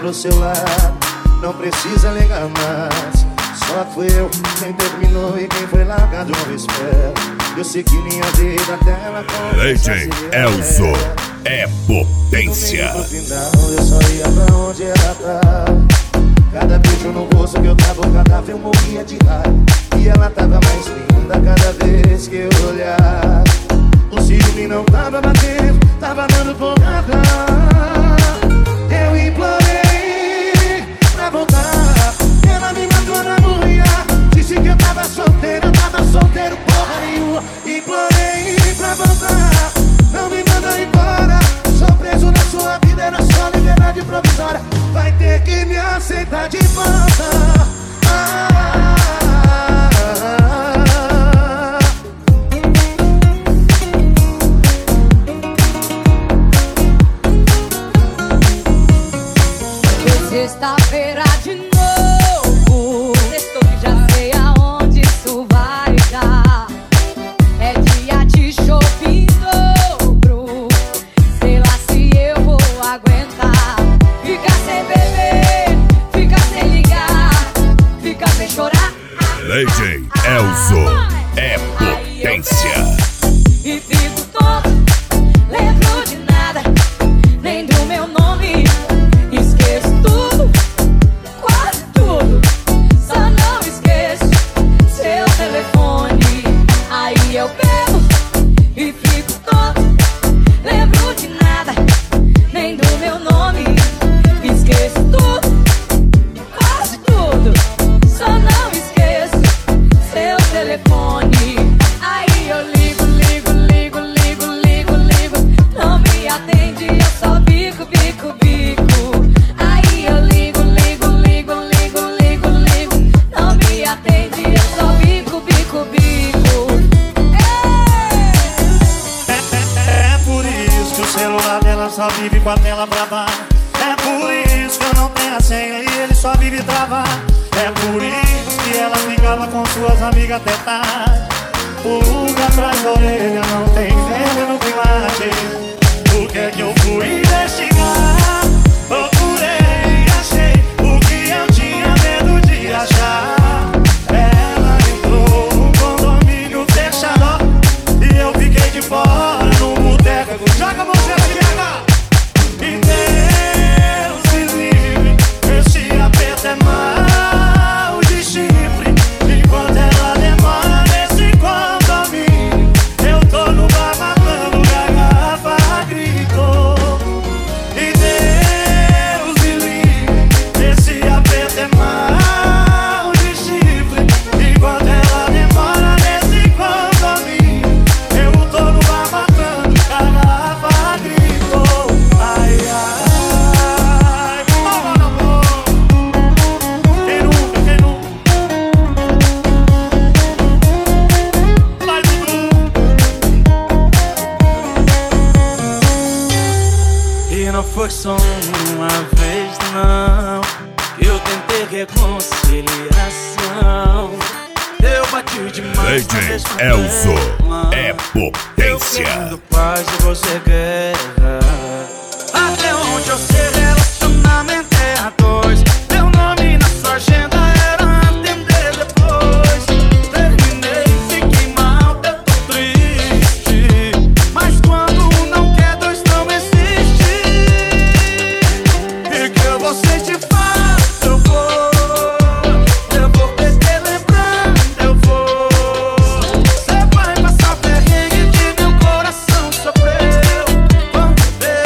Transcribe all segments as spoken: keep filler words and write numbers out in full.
do seu lado. Não precisa ligar mais. Só fui eu quem terminou e quem foi largado não espera. Eu sei que minha vida dela com D J Elzo é potência. No final eu só ia pra onde ela tava. Cada beijo no rosto que eu tava, cada vez eu morria de raiva. E ela tava mais linda cada vez que eu olhava. O ciúme não tava batendo, tava dando porrada. Eu implorei pra voltar. Ela me mandou na mulher. Disse que eu tava solteiro, eu tava solteiro porra nenhuma. Implorei pra voltar. Não me manda embora. Sou preso na sua vida, era só liberdade provisória. Vai ter que me aceitar de volta. Ah, ah, ah, ah. Sexta-feira de novo. Estou que já sei aonde isso vai dar. É dia de shopping dobro. Sei lá se eu vou aguentar. Ficar sem beber, ficar sem ligar, ficar sem chorar. D J Elzo é potência. E fico tonto, lembro de nada, nem do meu nome. Esqueço tudo, quase tudo. Só não esqueço seu telefone. Aí eu bebo e fico tonto, lembro de nada, nem do meu nome. Esqueço tudo, quase tudo. Só não esqueço seu telefone. Aí eu ligo, ligo, ligo, ligo, ligo, ligo. Não me atende, eu só bico, bico, bico. Aí eu ligo, ligo, ligo, ligo, ligo, ligo. Não me atende, eu só bico, bico, bico. É por isso que o celular dela só vive com a tela brava. É por isso que eu não tenho a senha e ele só vive travar. É por isso que ela ficava com suas amigas até tarde. Pulga atrás da orelha, não tem veneno que mate. O que é que eu fui investigar? Procurei e achei o que eu tinha medo de achar. Ela entrou num condomínio fechado e eu fiquei de fora no boteco. Joga você aqui, pega! E Deus me livre, esse aperto é mal de chifre. Enquanto ela demora nesse condomínio, eu tô no bar matando garrafa, grito. E Deus me livre, esse aperto é mal de chifre. Enquanto ela demora nesse condomínio, eu tô no bar matando garrafa, grito. Ai, ai, oh, no amor. Quem nunca, quem nunca. Vai, Dudu. E não foi só uma vez, não, que eu tentei reconciliação. Eu bati demais. D J Elzo é potência. Eu quero paz e você guerra. Até onde eu sei, relacionamento é a dois. Meu nome na sua agenda era atender depois. Terminei, fiquei mal, eu tô triste. Mas quando não quer, dois não existe. E que eu vou sentir falta, eu vou. Eu vou perder lembrando, eu vou. Cê vai passar perrengue que meu coração sofreu. Quando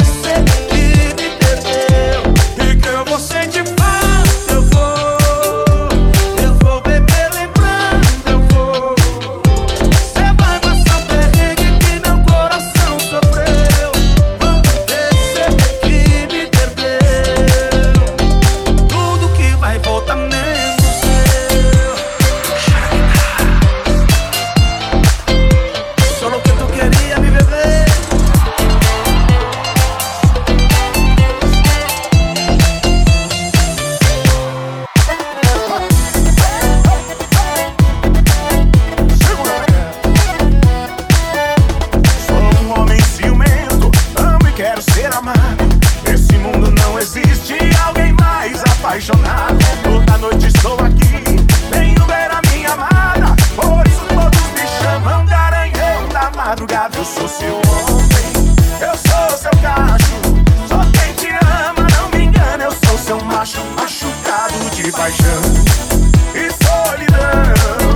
machucado, eu sou seu homem. Eu sou seu cacho, sou quem te ama, não me engana. Eu sou seu macho machucado de paixão e solidão.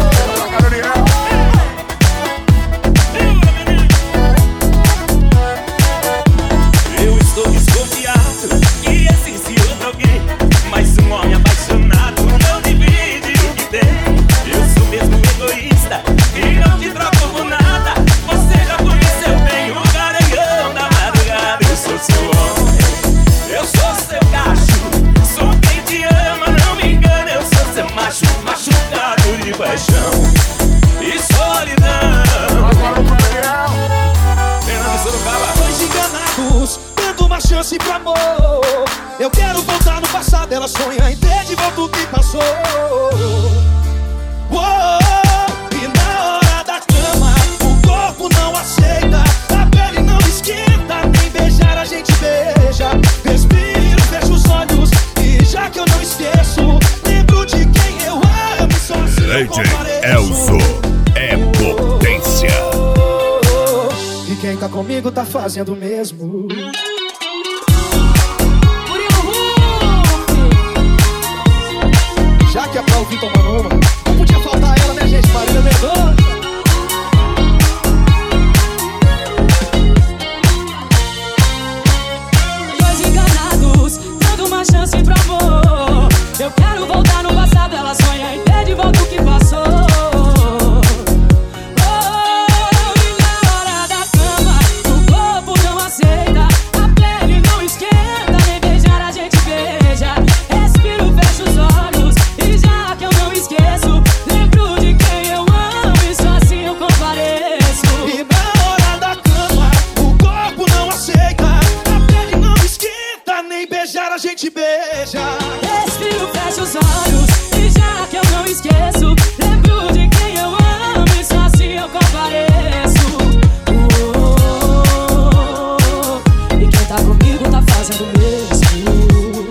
Eu estou desconfiado que existe outro alguém, mas um homem apaixonado não divide o que tem. Eu sou mesmo egoísta e não te troco por nada. Você já conheceu bem o garanhão da madrugada. Eu sou seu homem, eu sou seu cacho, sou quem te ama, não me engana. Eu sou seu macho machucado de paixão e solidão. Dois enganados, dando uma chance pro amor. Eu quero voltar no passado, ela sonha em ter de volta o que passou. Uou, e na hora da cama, o corpo não aceita, a pele não esquenta, nem beijar a gente beija. Respiro, fecho os olhos, e já que eu não esqueço, lembro de quem eu amo, só assim eu D J Elzo é potência. E quem tá comigo tá fazendo o mesmo. Já que é pra ouvir tomando uma, não podia faltar ela, né, gente? Marília Mendonça. Dois enganados, dando uma chance pro amor. Eu quero voltar no passado, ela sonha em ter de volta o que passou. A gente beija. Respiro, fecho os olhos, e já que eu não esqueço, lembro de quem eu amo, e só assim eu compareço. Oh, oh, oh. E quem tá comigo tá fazendo o mesmo.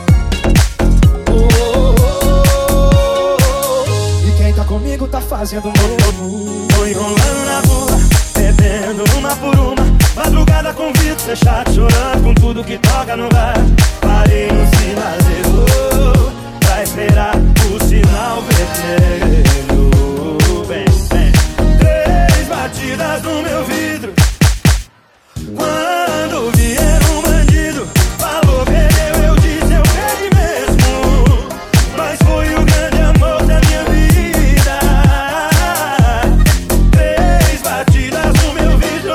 Oh, oh, oh. E quem tá comigo tá fazendo o mesmo. Tô enrolando na rua, bebendo uma por uma, madrugada com vidro fechado, chorando com tudo que toca no bar. Parei no sinal, pra esperar o sinal vermelho. Bem, bem, três batidas no meu vidro. Quando vier um bandido, falou, perdeu, eu disse, eu perdi mesmo. Mas foi o grande amor da minha vida. Três batidas no meu vidro.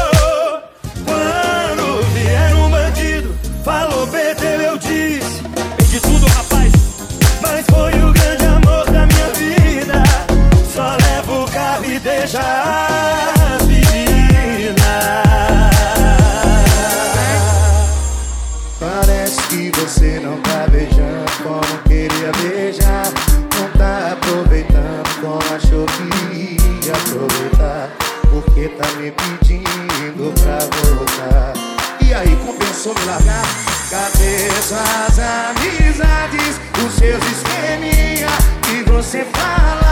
Quando vier um bandido, falou, perdeu, eu disse, perdi tudo, rapaz. Mas foi o grande amor da minha vida. Só levo o carro e deixa as meninas. Parece que você não tá beijando como queria beijar. Não tá aproveitando como achou que ia aproveitar. Porque tá me pedindo pra voltar. E aí, compensou me largar? Cadê essas amizades, os seus esqueminha que você fala?